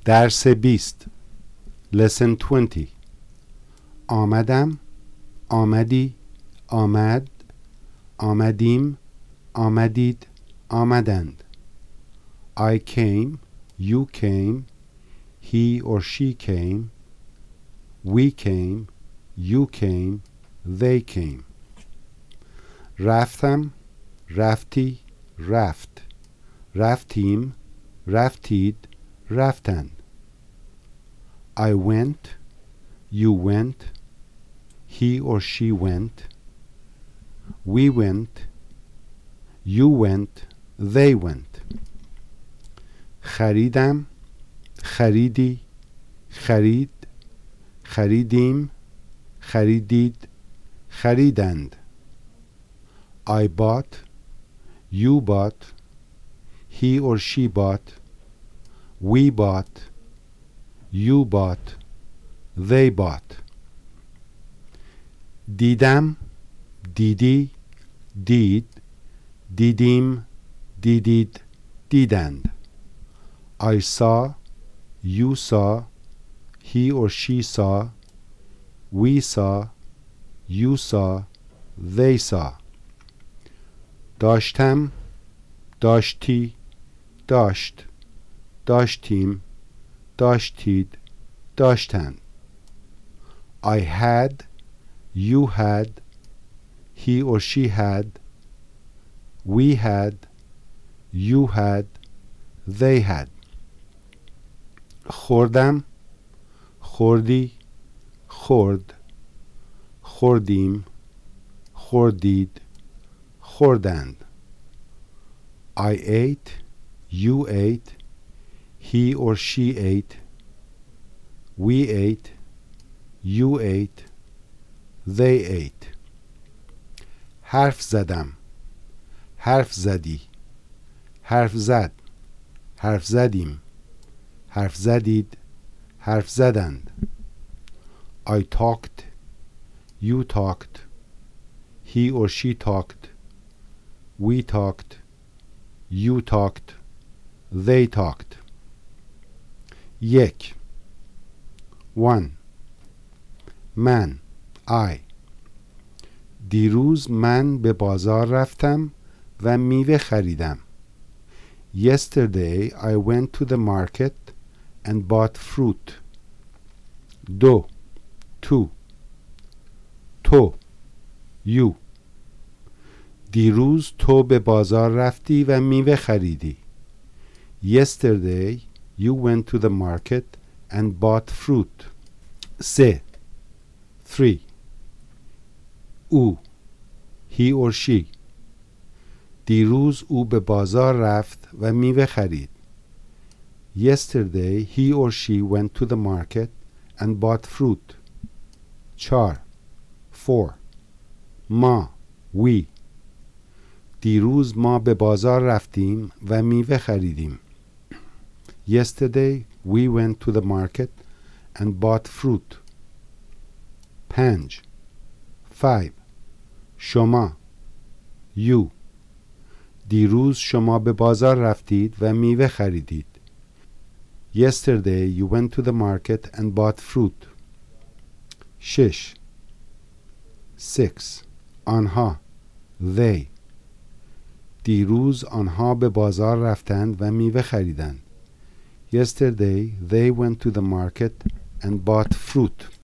درس 20 Lesson 20 آمدم، آمدی، آمد، آمدیم، آمدید، آمدند. I came, you came, he or she came, we came, you came, they came. رفتم، رفتی، رفت، رفتیم، رفتید، رفتند. I went, you went, he or she went, we went, you went, they went. خریدم، خریدی، خرید، خریدیم، خریدید، خریدند. I bought, you bought, he or she bought, we bought, you bought, they bought. دیدم، دیدی، دید، دیدیم، دیدید، دیدند. I saw, you saw, he or she saw, we saw, you saw, they saw. داشتم، داشتی، داشت، داشتیم، داشتید، داشتند. I had, you had, he or she had, we had, you had, they had. خوردم، خوردی، خورد، خوردیم، خوردید، خوردند. I ate, you ate, he or she ate, we ate, you ate, they ate. حرف زدم، حرف زدی، حرف زد، حرف زدیم، حرف زدید، حرف زدند. I talked, you talked, he or she talked, we talked, you talked, they talked. یک 1. من I دیروز من به بازار رفتم و میوه خریدم. Yesterday I went to the market and bought fruit. 2. تو you دیروز تو به بازار رفتی و میوه خریدی. Yesterday you went to the market and bought fruit. 3. او he or she دیروز او به بازار رفت و میوه خرید. Yesterday he or she went to the market and bought fruit. 4. ما we دیروز ما به بازار رفتیم و میوه خریدیم. Yesterday we went to the market and bought fruit. 5. شما you دیروز شما به بازار رفتید و میوه خریدید. Yesterday you went to the market and bought fruit. 6. آنها they دیروز آنها به بازار رفتند و میوه خریدند. Yesterday they went to the market and bought fruit.